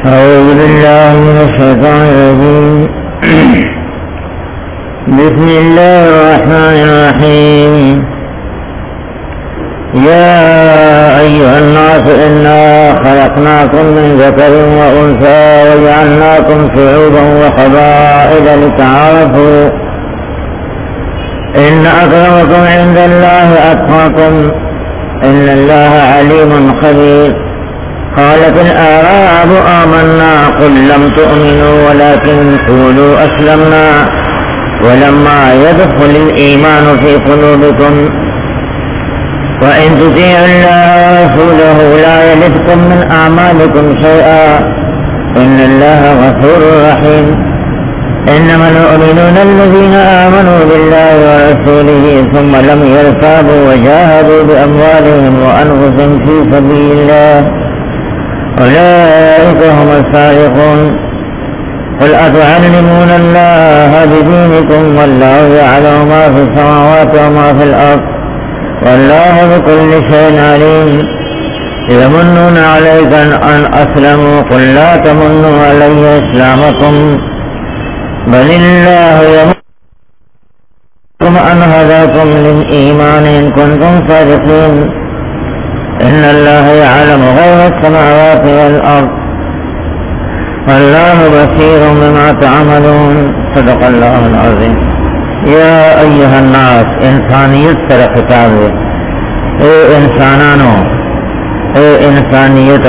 أعوذ بالله من الشيطان الرجيم. بسم الله الرحمن الرحيم. يا أيها الناس إنا خلقناكم من ذكر وأنثى وجعلناكم شعوبا وقبائل لتعارفوا إن أكرمكم عند الله أتقاكم إن الله عليم خبير. قالت الأعراب آمنا قل لم تؤمنوا ولكن قولوا أسلمنا ولما يدخل الإيمان في قلوبكم وإن تطيعوا الله ورسوله لا يلدكم من أعمالكم شيئا إن الله غفور رحيم. إنما المؤمنون الذين آمنوا بالله ورسوله ثم لم يرتابوا وجاهدوا بأموالهم وأنفسهم في سبيل الله أولئك هم الصادقون. قل أتعلمون الله بدينكم والله يعلم ما في السماوات وما في الأرض والله بكل شيء عليم. يمنون عليك أن أسلموا قل لا تمنوا علي إسلامكم بل الله يمنكم أن هداكم للإيمان إن كنتم صادقين. إن الله يعلم غيب السماوات والأرض والله بصير بما تعملون. صدق الله العظيم. يا أيها الناس انسانیت سره خطاب ہے. اے انسانانو، اے انسانیت،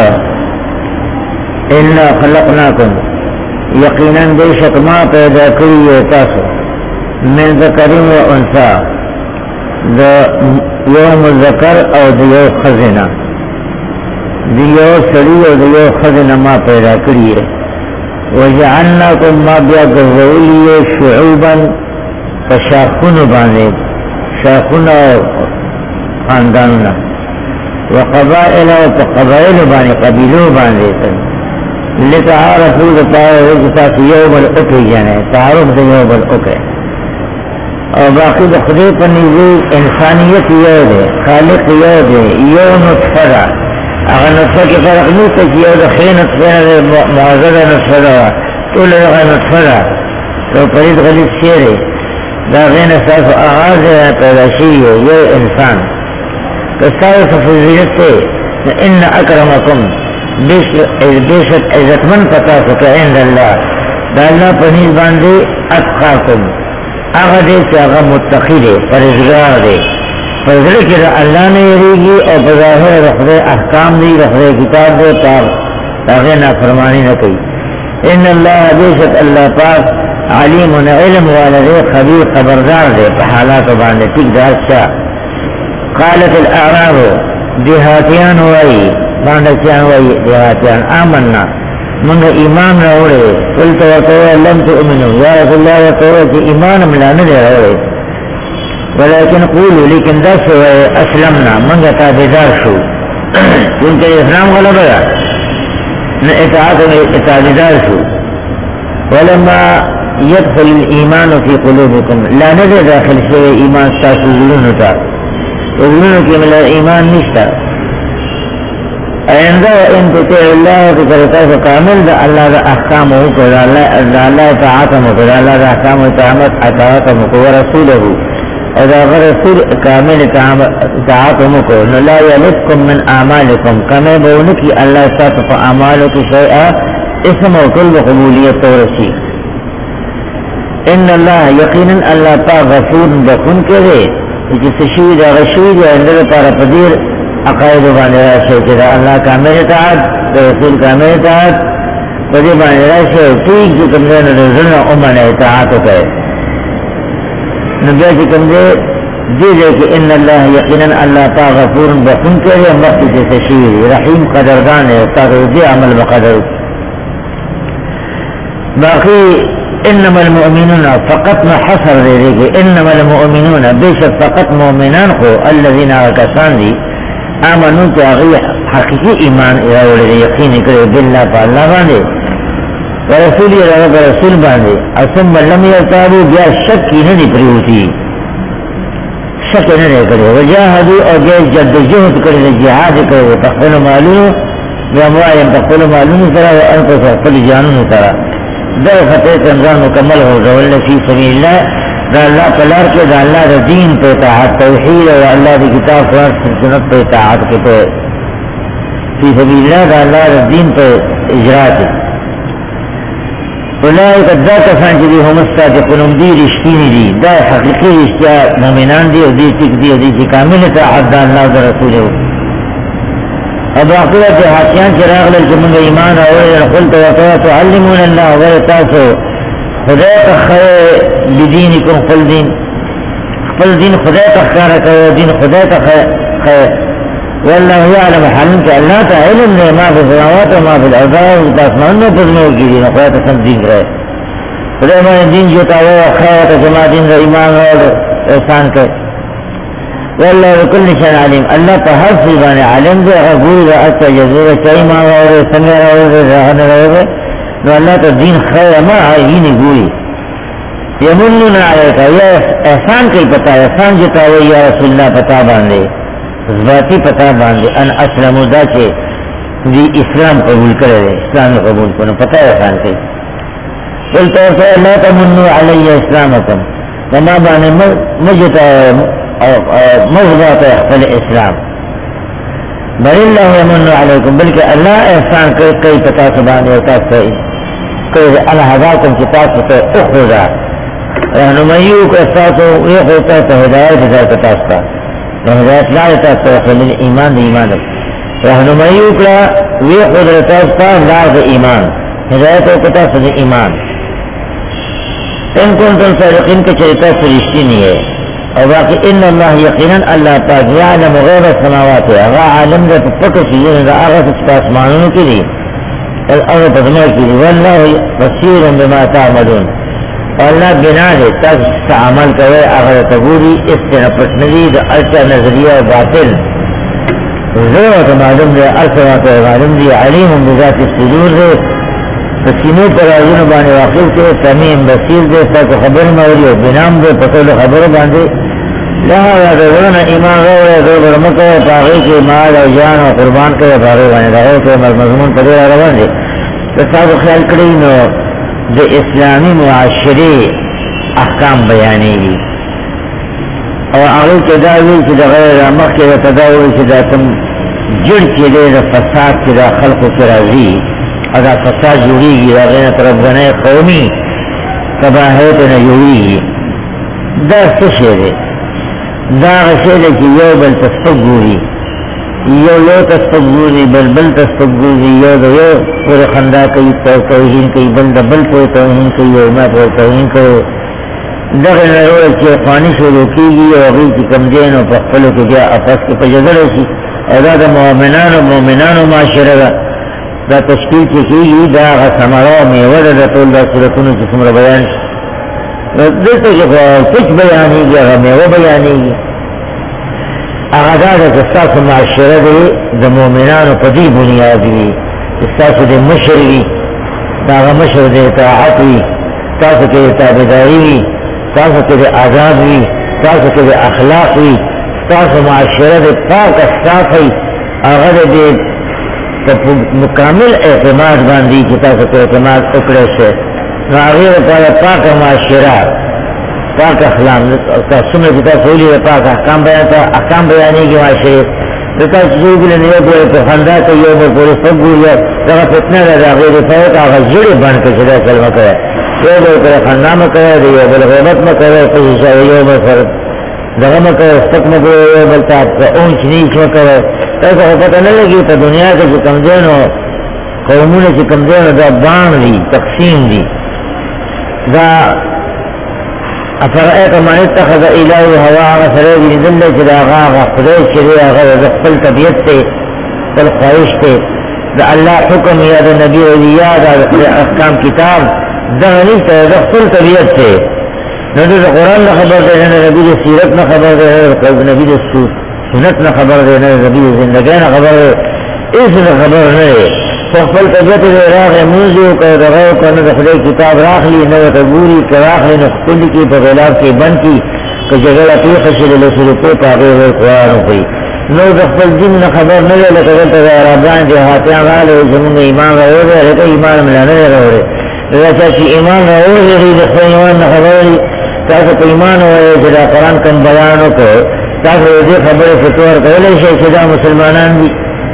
انا خلقناکم یقیناً بے شک ما پیدا کری ہے تاسو من ذکر و انثى دا یو مذکر او دا یو خزنه، دا یو سړی او دا یو خزنه ما پیدا کری ہے. وجعلناکم ما بیا گرزولی شعوبا فشاخون باندې شاخون خاندانونه وقبائل وقبائل باندې قبیلو باندې لتعارفوا لتعارفوا یو بل اوکے جانے تعارف دا یو بل اوکے. اور باقی دا خدای پر نیزی انسانیت یو دے، خالق یو دے، یو نطفه دا. اگر نطفه کی فرق نیستا چی یو دا خی نطفه دا معذر نطفه دا طول دا نطفه دا تو پرید غلیب شیره دا غین اساس و آغاز پیدا شیئے یو انسان کستاوی فضیلت تے ان اکرمکم بیشت عزتمن پتا سکا عند اللہ دا اللہ پنیز باندے اتقاکم آغا دے چا آغا متقی دے پرزگار دے پرزر کی دا اللہ نے یریگی اور بظاہر رخدے احکام دی رخدے کتاب دے تاب تاغی نافرمانی نکی. ان اللہ بیشت اللہ پاک علیم و علم والدے خبیر خبردار دے پحالات باندے ٹک دا اچھا. قالت الاعراب دیہاتیان وائی باندکیان وائی دیہاتیان آمنا منگا ایمان راوڑے قلتا وطوہ لم تؤمنو یا رسول اللہ وطوہ کی ایمان ملانے دے راوڑے ولیکن قولو لیکن دس ہوئے اسلمنا منگا تابدار شو کیونکہ اسلام غلب ہے نا اطاعت میں تابدار شو. ولما يدخل الإيمان في قلوبكم لا ندر داخل شوئے ایمان ستاسو ظلونتا ظلونو کی ملا ایمان نشتا. ایندہ ان تطیع اللہ تکرتا فکامل دا اللہ دا احکامو کو دا اللہ اطاعتمو کو دا اللہ دا احکامو اطاعتمو کو ورسولہو اور دا رسول کامل اطاعتمو کو لا یلدکم من اعمالکم کمی بونکی اللہ ساتف اعمالو کی شیئا اسم و کل قبولیت ورسی. ان اللہ یقینا اللہ پاک غفور بخون کے دے جس شوید غشوید اندر پارا پدیر عقائد باندې راشي چې دا الله کامل اطاعت د رسول کامل اطاعت په دې باندې راشي ټیک چې کوم نه زنه امنه اطاعت کوي. نو بیا چې کوم دې کې ان الله یقینا الله پاک غفور بخون کوي مخکې چې شي رحیم قدردان او تاسو دې عمل بقدر. باقي انما المؤمنون فقط ما حصر دې انما المؤمنون بشك فقط مؤمنان خو الذين كسان دي آمنو کہ آغی حقیقی ایمان اراوڑے دے یقین کرے باللہ پا اللہ باندے ورسولی رب رسول باندے اسم لم یرتابو بیا شک کی ندی پریوتی شک ندی کرے وجاہدو اور جد جہد کرے جہاد کرے تخفل معلوم بأموالهم تقبل معلوم سرا وأنفسهم خپل جانون سرا دا فتح رمضان مکمل ہو زول فی سبیل اللہ دا اللہ پلار کے دا اللہ دا دین پہ اطاعت توحید اور اللہ دی کتاب قرآن سنت پہ اطاعت کے پہ فی سبیل اللہ دا اللہ دا دین پہ اجرا کے اولئک دا کسان چی دی هم الصادقون دی رشتینی دی دا حقیقی رشتیا مومنان دی اور دی تک دی اور دی کامل اطاعت دا اللہ دا رسول ہو اب آخرہ جہاتیان چراغ للجمع ایمان اولی قلت وقوة تعلمون اللہ وغیر تاسو خدای تخیر لدینکم خپل دین خدای تخکارا کرو دین خدای تخیر واللہ یعلم حالن کہ اللہ تا علم نے ما فی السماوات و ما فی الارض تاسمانو پزنو کی دین خدای تسم دین کرے خدای مان دین جوتا وہ خیر جمع دین را ایمان اور احسان کر واللہ بكل شيء علیم اللہ پا ہر سیبان علم دے غور دا اچھا جزور چاہی ماں غور سنگا غور رہن غور نو اللہ تا دین خیر ما آئین گوری یمنون علیکا یا احسان کئی پتا احسان جتاوی یا رسول اللہ پتا باندے ذاتی پتا باندے ان اسلام دا چے دی اسلام قبول کرے اسلام قبول کرنے پتا احسان کئی قلت ورسا لا تمنو علی اسلامکم وما بانے مجتاوی مغضات اخفل اسلام بل اللہ یمن علیکم بلکہ اللہ احسان کئی پتا سبانی وطاس کئی انا حضاکم کتاب سے اخوضا رہنمائیو کو احساسو ایک ہوتا تو ہدایت ہدایت تاستا ہدایت لا تاستا وخل ایمان دی ایمان رہنمائیو کلا ویخ خود تاستا لا دی ایمان ہدایت کو تاستا دی ایمان ان کنتم صادقین کے چریتا سرشتی نہیں ہے اور باقی ان اللہ یقینا اللہ پاک یعلم غیب السماوات اغا عالم دا پتو چیزیں دا آغا سچ آسمانوں کی دی الارض پدمہ کی دی واللہ بصیر بما تعملون اللہ بنا دے تک عمل کرے آغا تبوری اس سے نپسندی دا ارچہ نظریہ باطل ضرورت معلوم دے ارچہ معلوم دی علیم بذات الصدور دے تسینو پر آزون بانے واقف کے تمیم بصیر دے ساک خبر مولی و بنام دے پتول خبر باندے لہذا دورنا ایمان غور دور برمکہ پاغی کے مال و جان و قربان کے پاغی بانے داغو کے مضمون پدیر آرابان دے تصاب خیال کرینو دے اسلامی معاشری احکام بیانی گی اور آغو کے داوی چی دا غیر مخ کے دا تداوی چی دا تم جڑ کے دے دا فساد کے دا خلق کے رازی ادا فساد جوڑی گی دا غیر طرف بنے قومی تباہیت نہ جوڑی گی دا سشے دے دا غشے دے کی یو بل تسپگوری یو تسپگوری بل تسپگوری یو دا یو پورے خندہ کئی توہین کئی بل دا بل پورے توہین کئی یو ما پورے توہین کرو دا غیر نرور کی اخوانی شروع کی گی اور غیر کی کمدین و پخفلو کے جا اپس کے پجدر ہوشی اور دا مومنان و معاشرہ دا تشکیل کی دا غسمرہ میور دا طول دا صورتون جسم را بیان دلتا کچھ بیانی گی اگا میوہ بیانی گی اگا دا کستاس معاشرہ دے دا مومنان و پدی بنیادی کستاس دے مشروی دا اگا مشر دے اطاعت وی کستاس کے تابداری وی کستاس کے آزاد وی کستاس کے اخلاق وی کستاس معاشرہ دے پاک استاس وی اگا دے مکامل اعتماد باندی کتاب سے اعتماد اکڑے سے ناغیر پایا پاک معاشرہ پاک اخلاق سنہ کتاب سولی پاک احکام بیانتا احکام بیانی کی معاشرے دکا چیزو بلے نیو بلے تو خندہ تا یو بل پوری سب گولیا دکا فتنہ دا غیر پاوتا آغا جڑی بان کے چدا کلمہ کرے یو بل پر خندہ مکرے یو بل غیبت مکرے پسیشا یو بل فرد دغا مکرے سک مکرے یو بل تا اونچ نیچ مکرے ایسا پتہ نہ لگی تو دنیا کے جو کمزین ہو قومون کے کمزین دا بان دی تقسیم دی دا افرائیت من اتخذ الہ ہوا آغا سرے دی دلے چدا آغا خدای شریع آغا دخل طبیعت تے دل خواہش تے دا اللہ حکم یا دا نبی علیہ دا احکام کتاب دا غنیتا دخل طبیعت تے ندو دا قرآن نا خبر دے نبی دا سیرت نا خبر دے نبی دا سنت نا خبر دے نبی زندگی نا خبر دے اس نا خبر دے فقبل طبیعت دے راغ موزیو کا دغاو کا ندخلے کتاب راخ لی نو تبوری کا راخ لی نخطل کی پا غلاف کی بند کی کہ جگڑا پیخ شل لسلو کو پاقی غیر قرآن ہوئی نو د خپل دین نه خبر نه لري لکه دلته د عربان جهاتیان راغلي زمونږ ایمان راوړی هغه ایمان مې نه دی راوړی دا چې ایمان راوړی د خپل ایمان نه خبر دي تاسو په ایمان وایئ چې دا قرآن کوم بیان وکړو تاسو دې خبرې فتوا ورکولی شئ چې دا مسلمانان دي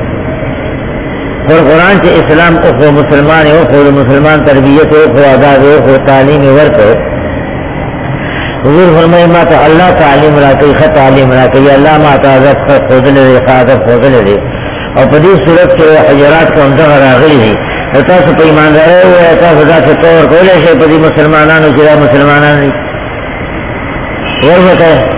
قرآن چې اسلام اخو مسلمان اخو د مسلمان تربیت اخو آداب اخو تعلیم ورکړو حضور فرمائے ما تا اللہ تعلیم راکی خط تعلیم راکی اللہ ما تا عذاب خودل دی خادب خودل دی اور پدی صورت کے حجرات کو اندغ راغلی دی تاسو پا ایمان دارے ہوئے تاسو دا سے طور کولے شے پدی مسلمانانو چرا مسلمانان دی ورمتا ہے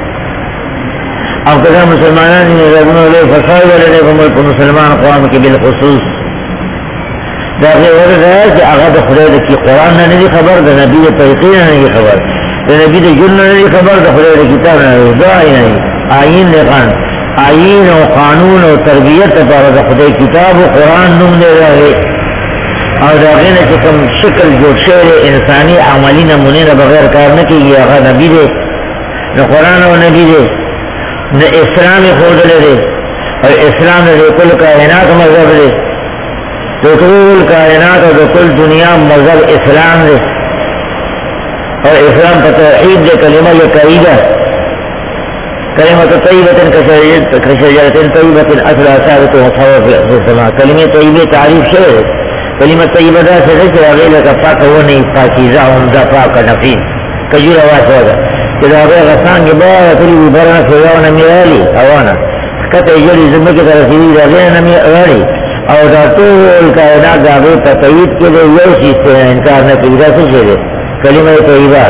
اب کدا مسلمانان دی ربنو لے فصائی ولے ملک مسلمان قوام کی بالخصوص دا غیر ورد ہے کہ اغاد خدای کی قرآن نہیں خبر دا نبی طریقی نہیں خبر نبی د جن نه خبر د خدای د کتاب نه دا آئین لغان آئین او قانون او تربیت پر د خدای کتاب او قرآن نوم دی راغی او دا غینه چې کوم شکل جوړ شوی انساني عملی نمونه نه بغیر کار نه کیږي هغه نبی دی نو قرآن او نبی دی د اسلام خودل دی او اسلام د کل کائنات مذهب دی د ټول کائنات او د کل دنیا مذهب اسلام دی اور اسلام کا توحید دے کلمہ یہ قریبہ کلمہ طیبۃ کشجرۃ طیبۃ اصلها ثابت وصواب فی السماء کلمہ طیبہ تعریف شوی کلمہ طیبہ دا سے کہ غیر کا پاک وہ نہیں پاکیزہ عمدہ پاک نفیس کجورا واسطہ کہ دا غسان کے بعد کلی برنا فیانا میالی اوانا کتے جڑی زمے کی طرف ہی دا نمی اڑی اور دا طول کائنات دا تقید کے لیے یہ چیز سے انکار نہ کیا جا سکے کلمہ طیبہ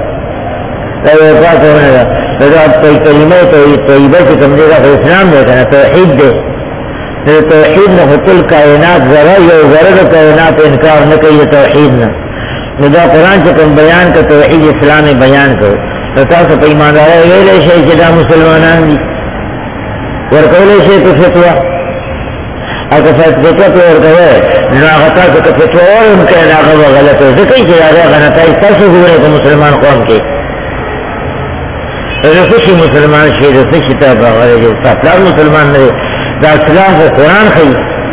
کلمہ طیبہ سے کم دے گا اسلام دے گا توحید دے توحید نہ کل کائنات ذرا یا ذرا کائنات انکار نہ کہیے توحید نہ دا قرآن سے کم بیان کا توحید اسلام بیان کرو تو تاسو په ایماندار ویلې شي چې دا مسلمانان دي ورکولې شي په فتوا اګه فتوا ورکوي نو هغه تاسو ته فتوا ورکړي دا هغه غلطه ده کوي چې هغه غلطه تاسو ګورئ په مسلمان قوم کې رسول مسلمان شي د څه کتاب هغه چې تاسو مسلمان نه دا اسلام او قرآن خي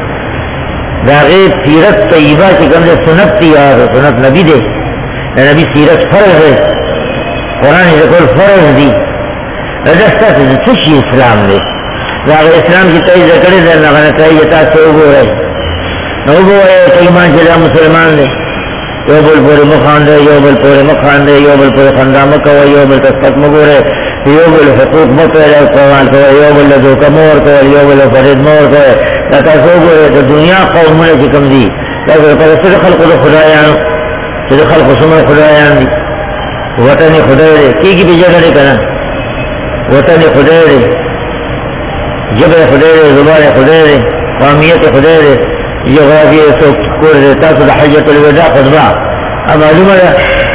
دا غیر سیرت طیبہ چې کوم سنت دی او سنت نبی دی نبی سیرت فرض ہے قرآن ہے کل فرض دی رجستا سے سشی اسلام دی راغ اسلام کی تئی ذکر در نغن تئی جتا سے اگو ہے اگو ہے ایمان چلا مسلمان دی یو بل پوری مخان دے یو بل پوری مخان دے یو بل پوری خندہ مکو یو بل تسقط مگو رہے یو بل حقوق مکو ہے قوان کو یو بل لدو کمور کو یو بل فرید مور کو لتا سے اگو ہے تو دنیا قومون چکم دی لیکن پر صدق خلق خدایان صدق خلق سمر خدایان دی وطن خدای دے کی کی بھی جگہ دے کنا وطن خدای دے جبر خدای دے زبان خدای دے قومیت خدای دے جغرافی سکور دے تاسو دا حجت الوداع خطبہ اب معلوم ہے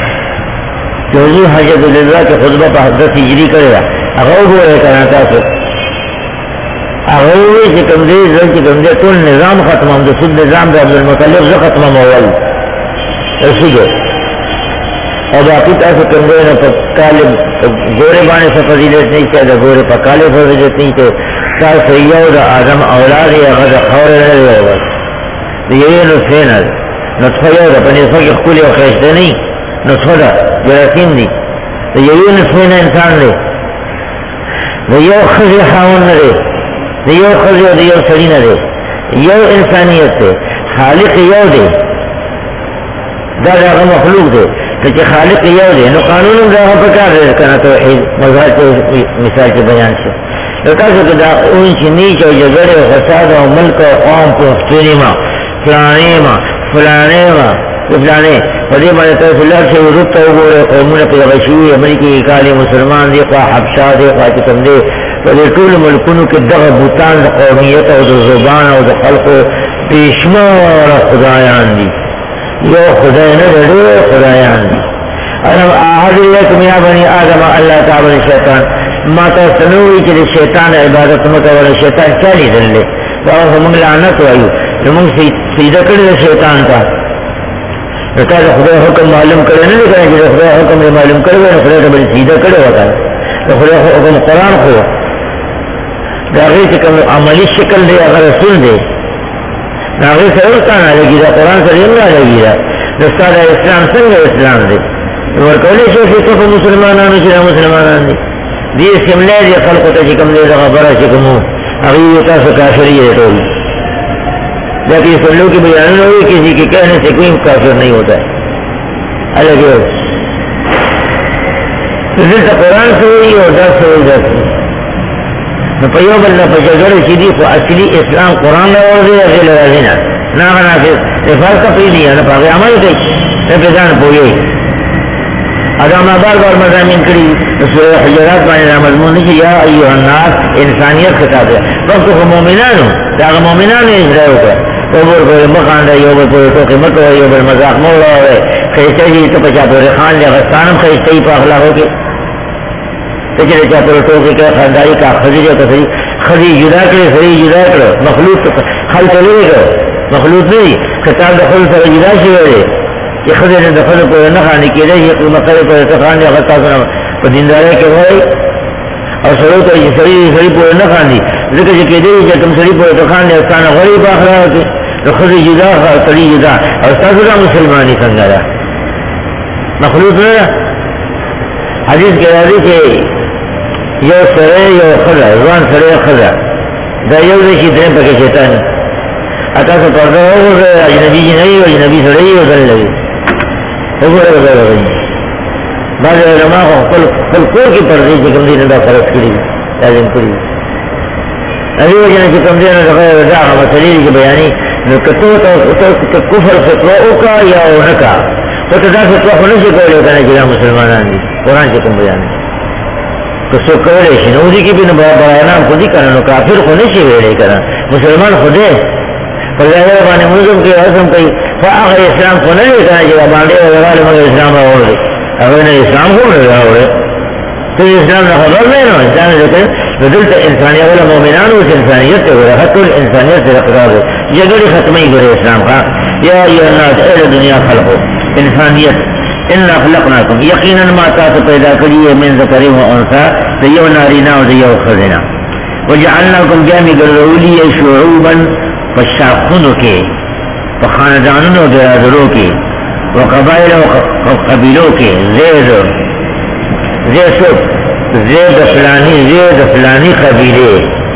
کہ حضور حجت الوداع کے خطبہ پا حضرت ہجری کرے گا اغوب ہوئے کنا تاسو اغوبی سے کم دے زل کی کم دے تول نظام ختم ہم دے سب نظام دے عبدالمطلب زل ختم اول اسی جو اور باقی تاسو کندے نہ کالے گورے بانے سے فضیلت نہیں کہ گورے پا کالے فضیلت نہیں کہ تاسو یو دا آدم اولاد یا غد خور نہ ہوگا یہ نطفے نہ نطفہ یو دا پنیسوں کی خلی و خیشتے نہیں نطفہ دا جراثیم دی تو یہ نطفے نہ انسان دے یو خزی خاون نہ دے یو خزی و یو سری نہ دے یو انسانیت سے خالق یو دے دا مخلوق دے کہ خالق یو دے نو قانون دا په کار دے کنه توحید مظهر مثال کے بیان سے تاسو کې دا اون چې نیچ او جګړه او فساد او ملک او قوم په سینما فلانه په دې باندې تاسو الله چې ورته وګوره قومونه په غشي امریکای کالي مسلمان دي خو حبشه دي خو کوم دي په ټول ملکونو کې دغه بوتان د قومیت او د زبان او د خلقو بشمار خدایان دي یو خدای نه دی خدایان انا احد لكم يا بني ادم الله تعبد الشیطان ما تسنوي چې شیطان عبادت مکوله شیطان چالي دلله دا هم لعنت وایو موږ سجده کړو شیطان ته دا خدای حکم معلوم کړی نه دی چې خدای حکم معلوم کړی نو خدای ته سجده کړو وکړه خدای حکم قرآن خو دا غیر چې کوم عملی شکل دی هغه رسول دی دا غیر سره ورکانه لګي دا قرآن سره یې نه لګي دا دستا دا اسلام څنګه اسلام دی ورکولی شو چې څوک مسلمانانو چې دا مسلمانان دي دې سملې دي خلقو ته چې کوم دی دا خبره چې کوم هغه یې تاسو کافر یې ټول لیکن سن لوگ کی بیان ہوئی کسی کے کہنے سے کوئی کافر نہیں ہوتا ہے الگ ہے قرآن سے ہوئی اور دس سے ہوئی دس نہ پیو بلّہ پچگر سیدھی کو اصلی اسلام قرآن اور دے ایسے لگا دینا نہ بنا کے افاظ کا پی دیا نہ پاگے عمل گئی نہ پیدان پوئے ادامہ بار بار مضامین کری سورہ حجرات مانے مضمون نہیں یا ایوہ الناس انسانیت خطاب ہے وقت کو مومنان ہوں تاکہ مومنان اسرائیل ہوتا اوبر کو مخاندہ یوبر کو ٹوکے مکو یوبر مذاق مولا ہوئے خیستے جی تو پچا پورے خان جا غستانم خیستے ہی پاخلا ہو کے پچھلے چا پورے ٹوکے کے خاندائی کا خزیجہ کا خزی جدا کرے خزی جدا کرو مخلوط خل چلے کرو مخلوط نہیں خطاب دخل سر جدا شوئے یہ خزی نے دخل پورے نخانی کی رہی یہ مقرر پورے خان جا غستانم پر دیندارے کے ہوئے اور سرو تو سری پورے نخانی ذکر جو کہ دے جا تم سری پورے خان جا غستانہ غریب پاخلا ہوتے خود جدا سڑی جدا اور سازدہ مسلمانی سنگارا مخلوط نہ حدیث کے راضی کہ یو سرے یو خدا زوان سرے خدا دا یو دیشی درم پکے شیطان اتا سے پردہ ہو گئے اجنبی جی نہیں اجنبی سرے ہی ادھر لگے ہو گئے وغیر وغیر بعض علماء کو خلقوں کی پردے کی کمدی ندا فرق کری لازم کری ابھی وجہ کی کمدی ندا رضا مسئلے کی بیانی نو کتو ته کفر فتوا وکا یا ونکا ته دا فتوا خو نشي کولای کنه چې مسلمانان دي قرآن کې کوم بیان که څوک کولای شي نو دي کې به بیان خو دي کنه نو کافر خو نشي ویلای کنه مسلمان خو دې په ځای باندې موږ کې اعظم کوي فاغه اسلام خو نه دی کنه چې باندې ورغله موږ اسلام راوړل هغه نه اسلام خو نه راوړل ته اسلام نه خبر نه نو ځان دې بدلت انسانیت ولا مومنان و انسانیت ولا حتى الانسانیت اقرار یہ گڑی ختمی گڑی اسلام کا یا ایھا الناس اے دنیا خلقو انسانیت انا خلقناکم یقینا ما تاسو پیدا کړی من ذکر و انثى دیو نارینا او دیو خزینا وجعلناکم جامع الرولی شعوبا فشاخنو کے فخاندانونو برادرو کے وقبائل و قبیلوں کے زید فلانی قبیلے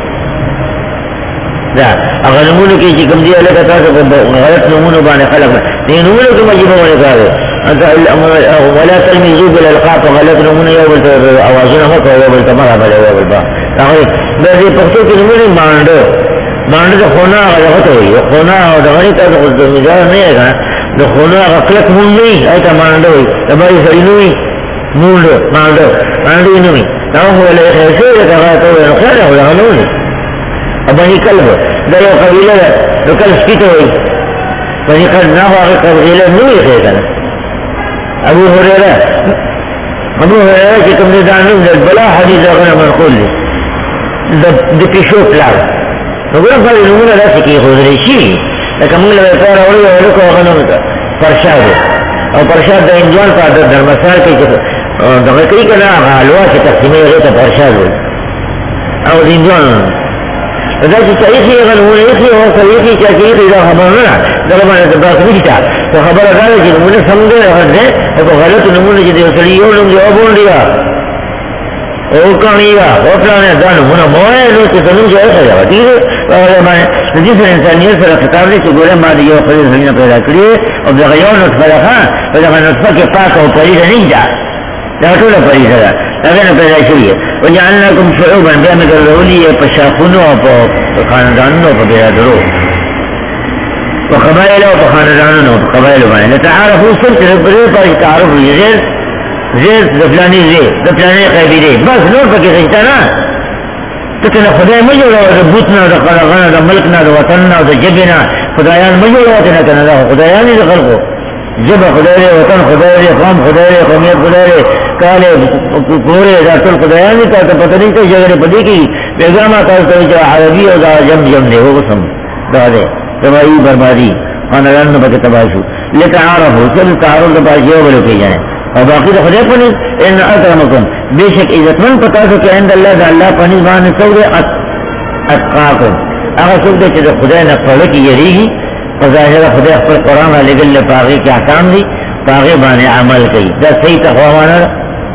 دا اگر نمونو کی چی کم دیا لکا تاسو غلط نمونو بانے خلق نہیں نمونو کی مجیبہ ہونے کہا ولا تلمیزو بالالقاط غلط نمونو یو بلتا آوازونا مکو یو بلتا مرحبا یو بلتا بیدی پختو کی نمونو مانڈو دا خونا غلط ہوئی خونا دا غنی تاسو خود مجار نہیں ہے دا خونا غلط مون نہیں ایتا مانڈو ہوئی دباری سرینوی مونڈو مانڈو انوی ناو لے خیسے لکا غلطو خیالہ ہو لغنونی بنی قلب دا یو قبیلہ دا قلب سکیتو ہوئی بنی قلب ناو آگے قبیلہ نوی خیدنا ابو حریرہ چی کم دانو دا بلا حدیث اغنى منقول دی دا پیشو پلاو نگولا فالی نمونا دا سکی خوزری شی لکا منگل بیتارا اولی ولکو اغنى پرشاد او پرشاد دا انجوان پا در مسار کی دا غکری کنا حلوہ کی تقسیمی غیتا پرشاد ہوئی او دا انجوان دا چې تاریخي غلونه یې او تاریخي چې دا خبره نه دا باندې د تاسو نشته خو خبره دا چې موږ څنګه راځي او غلط نمونه چې د سړي یو نوم جواب ونډیا او کانیا او پلان دا نمونه مو نو چې څنګه ځای دی او باندې د دې انسانيت سره خطاب دي چې ګوره ما دی یو خپل ځینې پیدا کړی او د غيون نطفه په دغه نطفه کې پاک او پریده نه دا ټول پریده ده هغه پیدا شوی وجعلناكم شعوبا بأمر الرولي فشاخنوا فخاندانوا فبيادروا وقبائل وخاندانوا فقبائل بان لتعارفوا سلط ربري تعارفوا زير دفلاني زير دفلاني قبيلي بس نور فكي خجتنا تكنا خدای مجولا ربوتنا دا خلقنا دا ملکنا دا وطننا دا جبنا خدایان مجولا وطننا کنا دا خدایانی دا خلقو جب خدای وطن خدای قوم خدای قومیت خدای کالے پورے دا ټول خدایانی ته پته نه کوي چې پدې کې پیغام تاسو ته چې عربي او دا جم دی هو سم دا دې تباہی بربادی خاندان نه پکې تباہی لتعارفوا چل تعارف د باجو ولو کې جائے او باقي د خدای په ان اکرمکم بیشک عزتمن پتا سو چې عند الله د الله په نسبت سوره اتقاکم اگر سوک دے چیز خدای نقصوله کی یریگی فظاہر خدای اخبر قرآن را لگل پاغی کی احکام دی پاغی بانے عمل کئی دا صحیح تقوی مانا دا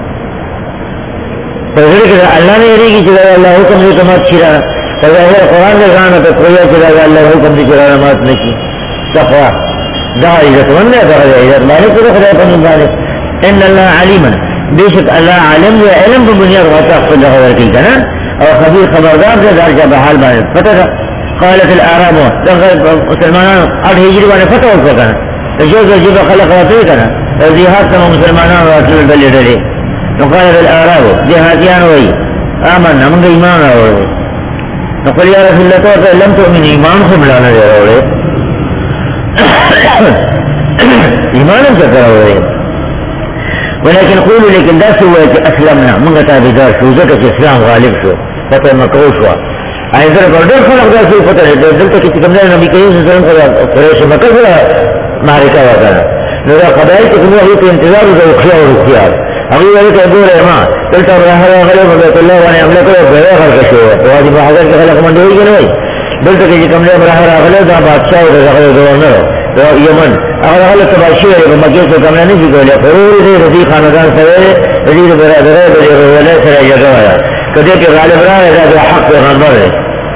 فظاہر کہ اللہ نے یریگی چیز اللہ حکم دی کمات چیرا فظاہر قرآن دے گانا تا کوئی چیز اللہ حکم دی چیرا نمات نکی تقوی دا عزت من دے دا عزت مالک دا خدای پنی بانے ان اللہ علیما بیشک اللہ عالم دے علم ببنیاد غطا اخفر لغا ورکی کنا او خبیر خبردار دے دار جا بحال بانے فتح قالت الأعراب مسلمان اب هجری باندې فتح وکړه کنه جو جيب خلق راځي کنه جهاد کوم مسلمانان رسول بلې ډېرې نو قالت الأعراب جهاديان وای آمنا موږ ایمان راوړو نو قال يا رسول الله تو لم تؤمن ایمان خو بلا نه راوړې ایمان څه راوړې ولكن قولوا لكن دا سوى اسلمنا موږ تابعدار شو ځکه چې اسلام غالب شو فتح مکه شو ایدر ګردر خلک دا څه پته دلته کې کوم ځای نبی کریم صلی الله علیه وسلم قریش مکه سره معرکه وکړه نو دا خدای ته کومه هیڅ انتظار او خیال او خیال هغه وایي ته ګوره ما دلته راهره غلې بیت الله باندې عمله کوي غیر خلک شو واجب حاضر کې خلک منډي وي نه دلته کې کوم ځای راهره غلې دا بادشاہ او دغه گورنر او یمن هغه خلک تباشیر په مکه څخه کوم نه دي کولای ضروري دي رضی خاندان سره دې برادر دې ولې سره یګوایا کدی کې غالب راځي دا حق پیغمبر دی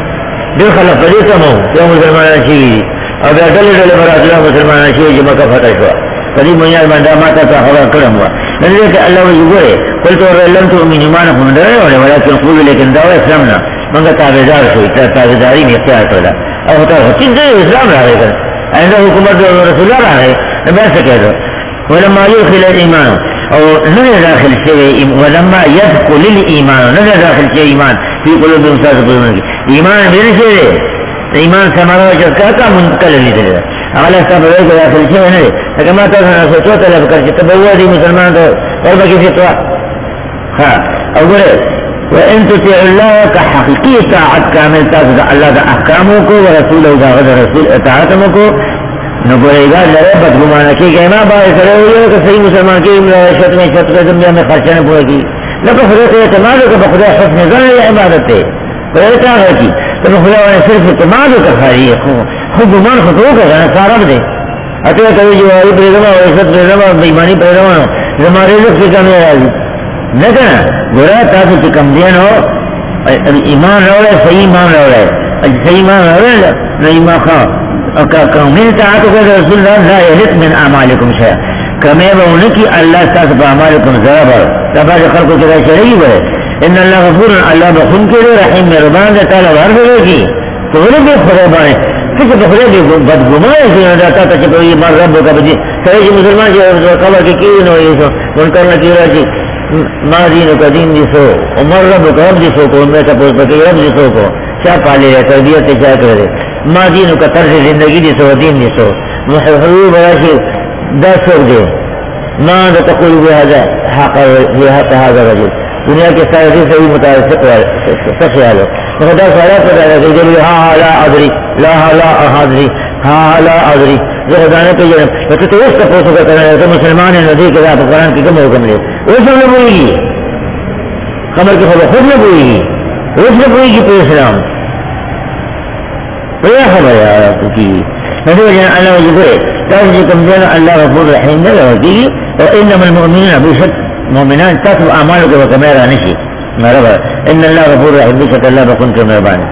دل خلق پدې سمو یو مسلمانان شي او دا ډلې ډلې براتله مسلمانان شي چې مکه فتح شو پدې مونږه باندې ماته ته خبر کړم و نن دې الله وګوره قلت ولم تؤمن ایمانكم درې ولكن قولوا لكن دا اسلامنا موږ تابعدار شو تابعداري نه اختیار کړل او ته چې اسلام راغی اینده حکومت رسول الله راغی به څه کېدو ولما يدخل الايمان او نه داخل شي ولما يدخل الايمان نه داخل شي ایمان په قلوب مسلمانانو ایمان دې شي ایمان سماره چې کاته منتقل دي هغه څه به داخل شي نه هغه ما تاسو څه طلب کړی چې تبوه دي مسلمان ته ورته کې څه ها اوله وان تطيع الله كحقيقي طاعت كامل تاسو الله د احکامو کو ورسوله دا رسول اطاعت مو کو نو ګورېګا لره بدګمانه کېږي ما باندې سره یو که صحیح مسلمان کې شت نه شت قدم بیا نه خرچنه پوهیږي لکه خدای ته اعتماد وکړه خدای حسن ځان عبادت ته خدای ته راځي ته خدای باندې صرف اعتماد وکړي خو ګمان خو وکړه سارا دې اته کوي چې وایي پرېږه او عزت پرېږه بېماني پرېږه زماره له څه کمه راځي نه کنه ګوره تاسو چې کم دي نو ایمان راوړل صحیح ایمان راوړل صحیح ایمان راوړل نه ایمان خا او کامل طاعت کو رسول الله لا يهلك من اعمالكم شيئا کمه ونکی الله تاسو په اعمالکم ضرر تبع خلقو کې شرعي وي ان الله غفور الله بخون کې رحیم مهربان تعالی ورغږي ټول به خدای باندې چې په خدای دې بدګمانه شي دا تاسو چې په ایمان رب کو به سړي مسلمان چې قبر کې کېږي نو یې منکر نه کیږي ما دینو کا دین دي سو عمر رب کو رب دي سو کو میں تاسو په کې رب دي سو کو چا پالے تربیت چا کړې ما دینو کا طرز زندگی دي سو دین دي سو محبوب راشي دا سو دي ما دا تقول بهذا حق هذا الرجل دنیا کے سارے صحیح متعلق سفیالو خدا سارا پتا ہے کہ ها لا ادري لا احادري ها لا ادري زردانه په جنم ته ته اوس تاسو ته ته مسلمان نه دي کدا په قران کې کوم حکم دی اوس نه وایي خبر کې خو نه وایي اوس نه وایي په اسلام ویا خبر یا کی نو جن الله وجه تاسو کوم جن الله غفور رحیم دی وکي او انما المؤمنون بشك مؤمنان تاسو اعمالکم وکمرا نشي مرحبا ان الله غفور رحیم بشك الله بكون كمربان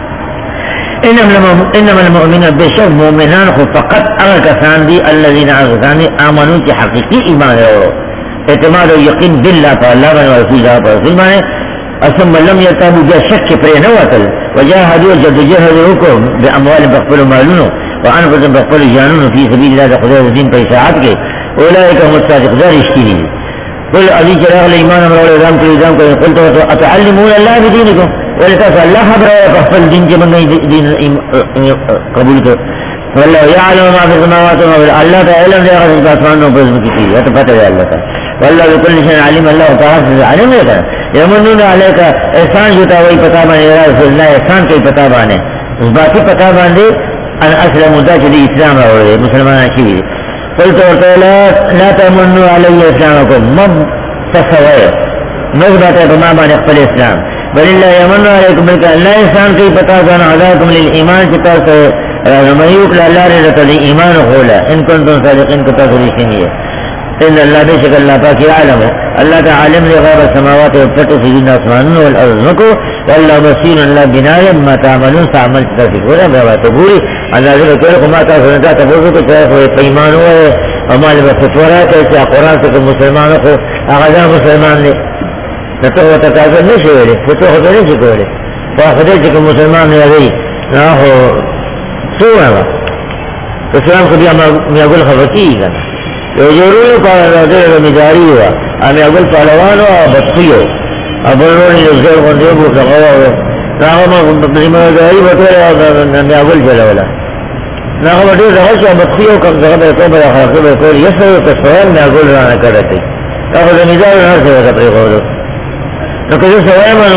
انما المؤمنون بشك مؤمنان فقط اغكثان دي الذين اغكثان امنوا في حقيقي ايمان اعتماد ويقين بالله فالله ورسول الله ورسول الله ثم لم يتابوا جاء شك فرينواتل وجاهدوا جدوجهدوا باموال بخفلوا مالونه وانفسهم بخفلوا جانون في سبيل الله خدای الدين په ساعت کې اولئک هم الصادقون رشتي قل ابي جرى الايمان امر الاسلام کوي قلت اتعلمون الله بدينكم ولتسال الله خبر بخفل دين کې باندې دین قبول کړ والله يعلم ما في السماوات وما في الارض الله تعالی دې هغه اسمانونو په ځمکه کې ته پته دی الله تعالی والله بكل شيء عليم الله تعالی علم دی یمنون علیک احسان جو تا وای پتا باندې رسول الله احسان کوي پتا باندې ذاتی پتا باندې ان اسلم دا چې اسلام راوړي مسلمانان شي قلت ورته لا تمنوا علی اسلامکم مب تسوي نو دا ته ما باندې خپل اسلام बलिल्लाह यमन्नु अलैकुम बल्कि अल्लाह एहसान की पता जान हदाकुम लिल ईमान की तरफ से रमयूक अल्लाह ने रतल ईमान खोला इन कुंतुम सादिकीन को तदरीशिनी है इन अल्लाह बेशक अल्लाह पाक आलम है अल्लाह का आलिम है गैर समावात व फट फिन आसमान वल अर्ज़ को अल्लाह बसीर अल्लाह बिनाय मा तामलून सामल तफिकुरा बात पूरी अल्लाह जो को माता सुनता तबो को चाहे कोई पैमान हो हमारे फतवा है कि कुरान से मुसलमानों को आगाजा मुसलमान ने तो तकाज़ुर नहीं शेरे फतवा हो नहीं शेरे वाखदे कि मुसलमान ने अभी ना हो سوى الإسلام قد يقول خفكيها يجرون قال رجل مداريها أن يقول فالوان وبطيو أبروني للزير قنديبو كغواه ناغم بما مداري بطيو أن يقول جلولا ناغم بطيو تغشى بطيو كم زغب يطوب يخاقب يقول يسر كالسوال ما يقول رانا كرتي أخذ مدار نفسه وكبري قوله لكن يسوى من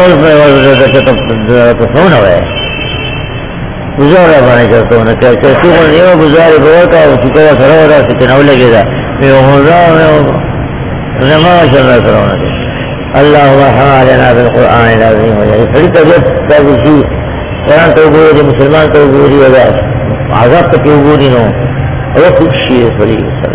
تصفون ويه गुजारा पाने करता हूँ ना क्या कैसे को नहीं हो गुजारे बहुत है उसी का सरा हो रहा है कितना लगेगा मैं हो रहा हूँ नमाज चलना कराना है अल्लाह हमारे नाज़िल कुरान लाज़िम हो जाए बड़ी तबीयत का किसी कुरान तो बुरी मुसलमान तो बुरी होगा आज़ाद तो क्यों बुरी हो वो कुछ चीज़ बड़ी